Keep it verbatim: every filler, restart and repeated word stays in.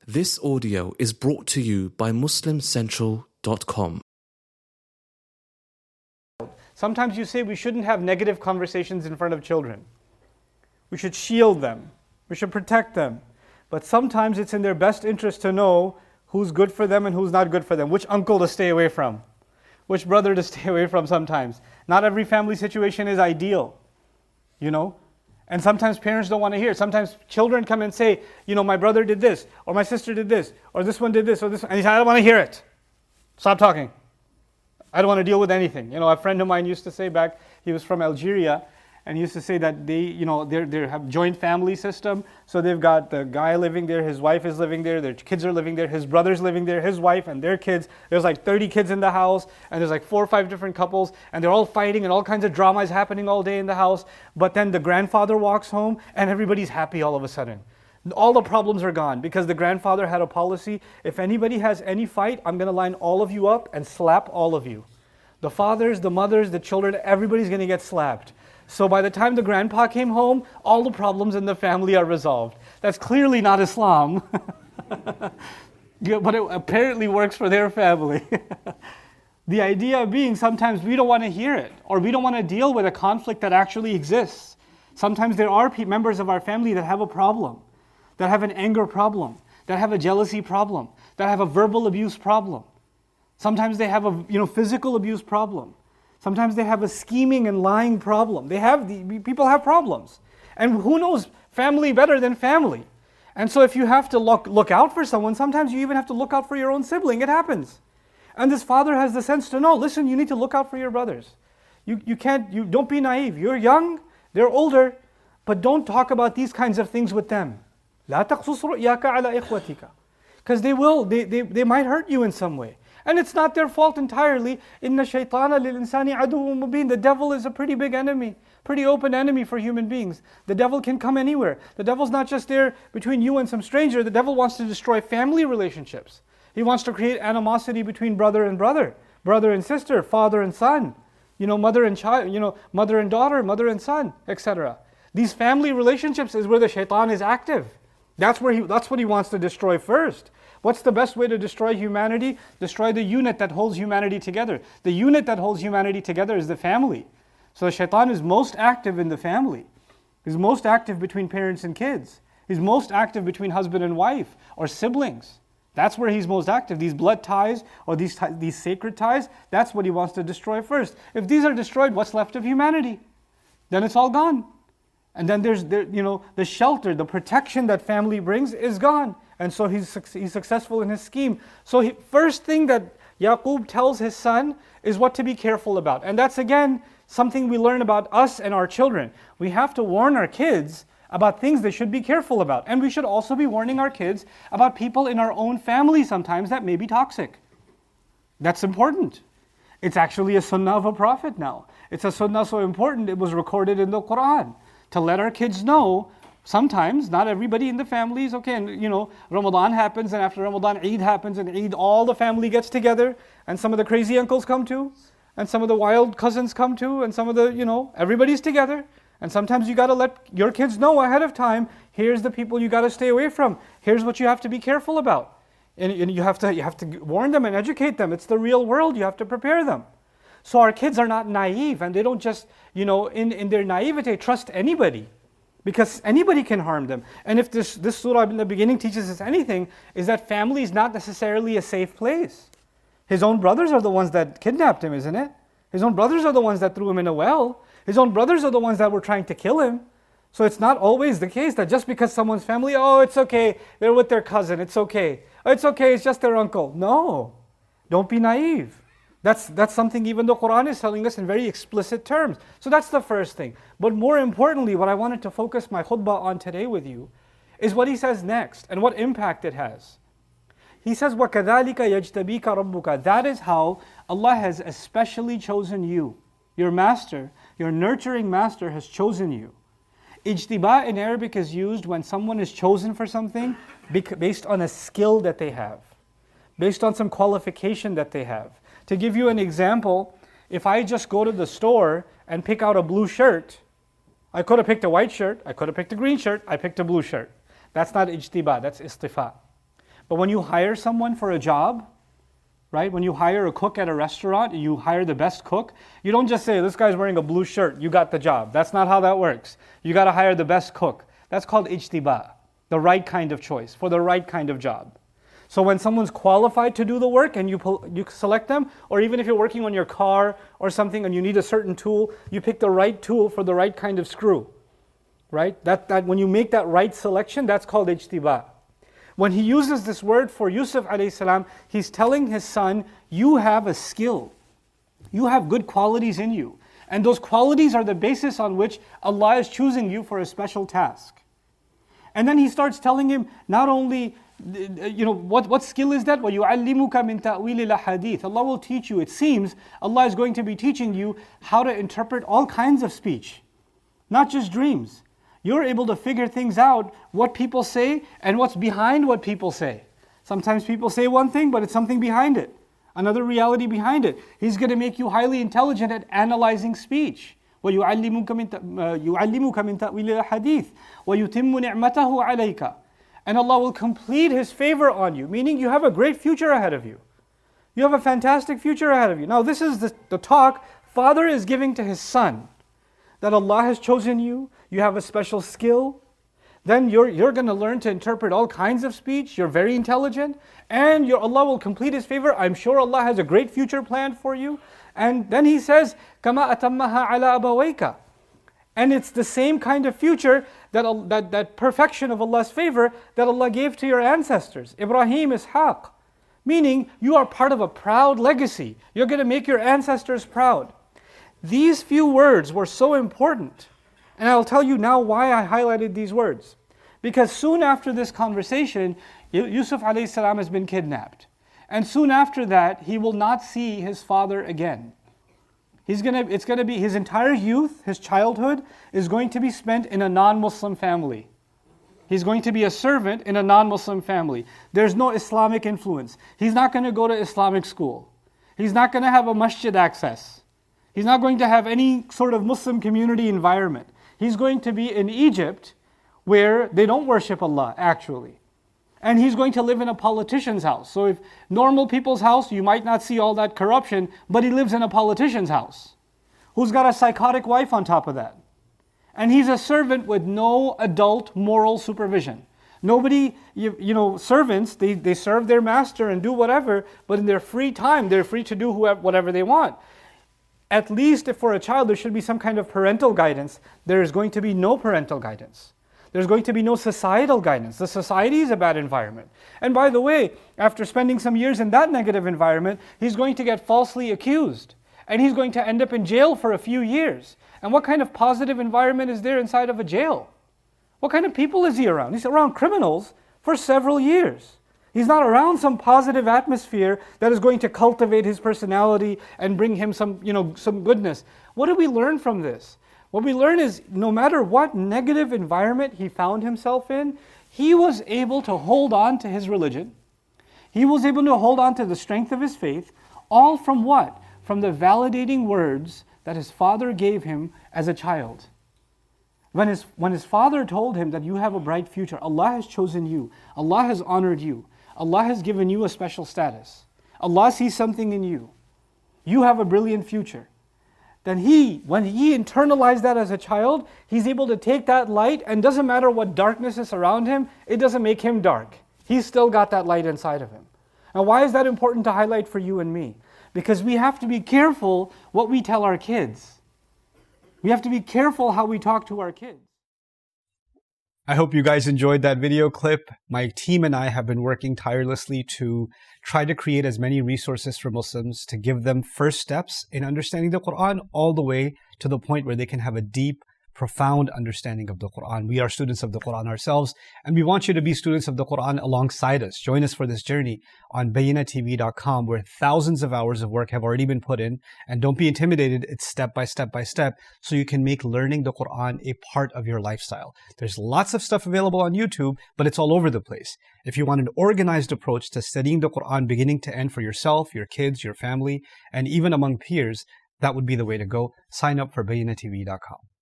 This audio is brought to you by muslim central dot com. Sometimes you say we shouldn't have negative conversations in front of children. We should shield them. We should protect them. But sometimes it's in their best interest to know who's good for them and who's not good for them, which uncle to stay away from, which brother to stay away from sometimes. Not every family situation is ideal, you know. And sometimes parents don't want to hear. Sometimes children come and say, you know, my brother did this, or my sister did this, or this one did this, or this one. And he said, I don't want to hear it. Stop talking. I don't want to deal with anything. You know, a friend of mine used to say back, he was from Algeria, and he used to say that they, you know, they they have joint family system. So they've got the guy living there, his wife is living there, their kids are living there, his brother's living there, his wife and their kids. There's like thirty kids in the house, and there's like four or five different couples, and they're all fighting, and all kinds of drama is happening all day in the house. But then the grandfather walks home, and everybody's happy all of a sudden. All the problems are gone because the grandfather had a policy: if anybody has any fight, I'm going to line all of you up and slap all of you. The fathers, the mothers, the children, everybody's going to get slapped. So by the time the grandpa came home, all the problems in the family are resolved. That's clearly not Islam, yeah, but it apparently works for their family. The idea being, sometimes we don't want to hear it, or we don't want to deal with a conflict that actually exists. Sometimes there are members of our family that have a problem, that have an anger problem, that have a jealousy problem, that have a verbal abuse problem. Sometimes they have a you know physical abuse problem. Sometimes they have a scheming and lying problem. They have the, people have problems. And who knows family better than family? And so if you have to look, look out for someone, sometimes you even have to look out for your own sibling. It happens. And this father has the sense to know, listen, you need to look out for your brothers. You, you can't, you don't be naive. You're young, they're older, but don't talk about these kinds of things with them. لا تقصص رؤياك على إخوتك. Because they will, they, they, they might hurt you in some way. And it's not their fault entirely. إِنَّ الشَّيْطَانَ لِلْإِنسَانِ عَدُوٌّ مُبِينٌ. The devil is a pretty big enemy, pretty open enemy for human beings. The devil can come anywhere. The devil's not just there between you and some stranger. The devil wants to destroy family relationships. He wants to create animosity between brother and brother, brother and sister, father and son, you know, mother and child, you know, mother and daughter, mother and son, et cetera. These family relationships is where the shaitan is active. That's where he, that's what he wants to destroy first. What's the best way to destroy humanity? Destroy the unit that holds humanity together. The unit that holds humanity together is the family. So the shaitan is most active in the family. He's most active between parents and kids. He's most active between husband and wife or siblings. That's where he's most active. These blood ties or these, these sacred ties, that's what he wants to destroy first. If these are destroyed, what's left of humanity? Then it's all gone. And then there's, there, you know, the shelter, the protection that family brings is gone. And so he's, he's successful in his scheme. So he, first thing that Yaqub tells his son is what to be careful about. And that's again, something we learn about us and our children. We have to warn our kids about things they should be careful about. And we should also be warning our kids about people in our own family sometimes that may be toxic. That's important. It's actually a sunnah of a prophet now. It's a sunnah so important it was recorded in the Quran. To let our kids know, sometimes, not everybody in the family is okay. And you know, Ramadan happens, and after Ramadan, Eid happens, and Eid, all the family gets together, and some of the crazy uncles come too, and some of the wild cousins come too, and some of the, you know, everybody's together. And sometimes you got to let your kids know ahead of time, here's the people you got to stay away from. Here's what you have to be careful about. And, and you have to you have to warn them and educate them. It's the real world, you have to prepare them. So our kids are not naive, and they don't just, you know, in, in their naivete, trust anybody. Because anybody can harm them. And if this, this surah in the beginning teaches us anything, is that family is not necessarily a safe place. His own brothers are the ones that kidnapped him, isn't it? His own brothers are the ones that threw him in a well. His own brothers are the ones that were trying to kill him. So it's not always the case that just because someone's family, oh, it's okay, they're with their cousin, it's okay. Oh, it's okay, it's just their uncle. No, don't be naive. That's, that's something even the Quran is telling us in very explicit terms. So that's the first thing. But more importantly, what I wanted to focus my khutbah on today with you is what he says next and what impact it has. He says, وَكَذَلِكَ يَجْتَبِيكَ رَبُّكَ. That is how Allah has especially chosen you. Your master, your nurturing master has chosen you. Ijtiba in Arabic is used when someone is chosen for something based on a skill that they have, based on some qualification that they have. To give you an example, if I just go to the store and pick out a blue shirt, I could have picked a white shirt, I could have picked a green shirt, I picked a blue shirt. That's not ijtiba, that's istifa. But when you hire someone for a job, right? When you hire a cook at a restaurant, you hire the best cook, you don't just say, this guy's wearing a blue shirt, you got the job. That's not how that works. You got to hire the best cook. That's called ijtiba, the right kind of choice, for the right kind of job. So when someone's qualified to do the work and you pull, you select them, or even if you're working on your car or something and you need a certain tool, you pick the right tool for the right kind of screw, right? That, that when you make that right selection, that's called ijtiba. When he uses this word for Yusuf alayhi salam, he's telling his son, you have a skill. You have good qualities in you. And those qualities are the basis on which Allah is choosing you for a special task. And then he starts telling him, not only, you know, what, what skill is that? وَيُعَلِّمُكَ مِن تَأْوِيلِ الْأَحَادِيثِ. Allah will teach you. It seems Allah is going to be teaching you how to interpret all kinds of speech, not just dreams. You're able to figure things out, what people say and what's behind what people say. Sometimes people say one thing, but it's something behind it. Another reality behind it. He's going to make you highly intelligent at analyzing speech. وَيُعَلِّمُكَ مِن تَأْوِيلِ الْأَحَادِيثِ وَيُتِمُّ نِعْمَتَهُ عَلَيْكَ. And Allah will complete His favor on you, meaning you have a great future ahead of you. You have a fantastic future ahead of you. Now this is the, the talk father is giving to his son. That Allah has chosen you, you have a special skill, then you're, you're going to learn to interpret all kinds of speech, you're very intelligent, and your, Allah will complete His favor. I'm sure Allah has a great future planned for you. And then He says, كَمَا أَتَمَّهَا عَلَى أَبَوَيْكَ. And it's the same kind of future, that, that, that perfection of Allah's favor that Allah gave to your ancestors, Ibrahim, Ishaq. Meaning, you are part of a proud legacy. You're going to make your ancestors proud. These few words were so important. And I'll tell you now why I highlighted these words. Because soon after this conversation, Yusuf alayhi salam has been kidnapped. And soon after that, he will not see his father again. He's gonna, it's going to be his entire youth, his childhood, is going to be spent in a non-Muslim family. He's going to be a servant in a non-Muslim family. There's no Islamic influence. He's not going to go to Islamic school. He's not going to have a masjid access. He's not going to have any sort of Muslim community environment. He's going to be in Egypt where they don't worship Allah, actually. And he's going to live in a politician's house. So if normal people's house, you might not see all that corruption, but he lives in a politician's house who's got a psychotic wife on top of that. And he's a servant with no adult moral supervision. Nobody, you, you know, servants, they, they serve their master and do whatever, but in their free time, they're free to do whoever, whatever they want. At least if for a child there should be some kind of parental guidance, there is going to be no parental guidance. There's going to be no societal guidance. The society is a bad environment. And by the way, after spending some years in that negative environment, he's going to get falsely accused. And he's going to end up in jail for a few years. And what kind of positive environment is there inside of a jail? What kind of people is he around? He's around criminals for several years. He's not around some positive atmosphere that is going to cultivate his personality and bring him some, you know, some goodness. What do we learn from this? What we learn is no matter what negative environment he found himself in, he was able to hold on to his religion. He was able to hold on to the strength of his faith, all from what? From the validating words that his father gave him as a child. When his, when his father told him that you have a bright future, Allah has chosen you, Allah has honored you, Allah has given you a special status. Allah sees something in you. You have a brilliant future. Then he, when he internalized that as a child, he's able to take that light, and doesn't matter what darkness is around him, it doesn't make him dark. He's still got that light inside of him. Now why is that important to highlight for you and me? Because we have to be careful what we tell our kids. We have to be careful how we talk to our kids. I hope you guys enjoyed that video clip. My team and I have been working tirelessly to try to create as many resources for Muslims to give them first steps in understanding the Quran all the way to the point where they can have a deep, profound understanding of the Quran. We are students of the Quran ourselves, and we want you to be students of the Quran alongside us. Join us for this journey on Bayyinah T V dot com, where thousands of hours of work have already been put in. And don't be intimidated, it's step by step by step, so you can make learning the Quran a part of your lifestyle. There's lots of stuff available on YouTube, but it's all over the place. If you want an organized approach to studying the Quran beginning to end for yourself, your kids, your family, and even among peers, that would be the way to go. Sign up for Bayyinah T V dot com.